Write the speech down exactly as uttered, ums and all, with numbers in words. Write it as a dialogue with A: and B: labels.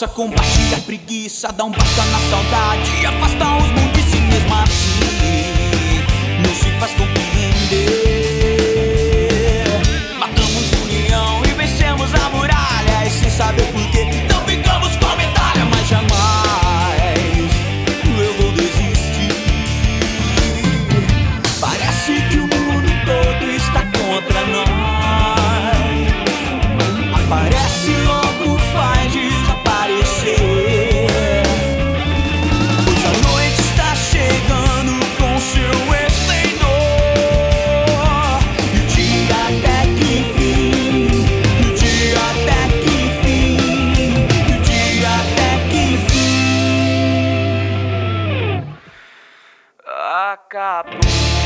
A: Faça combate a preguiça, dá um basta na saudade, afasta os mundos e mesmo assim não se faz compreender. Matamos um leão e vencemos a muralha, e sem saber porquê não ficamos com medalha, mas jamais eu vou desistir. Parece que o mundo todo está contra nós. Aparece logo, faz desaparecer. Pois a noite está chegando com seu esplendor. E o dia até que enfim, e o dia até que enfim, e o dia até que enfim acabou.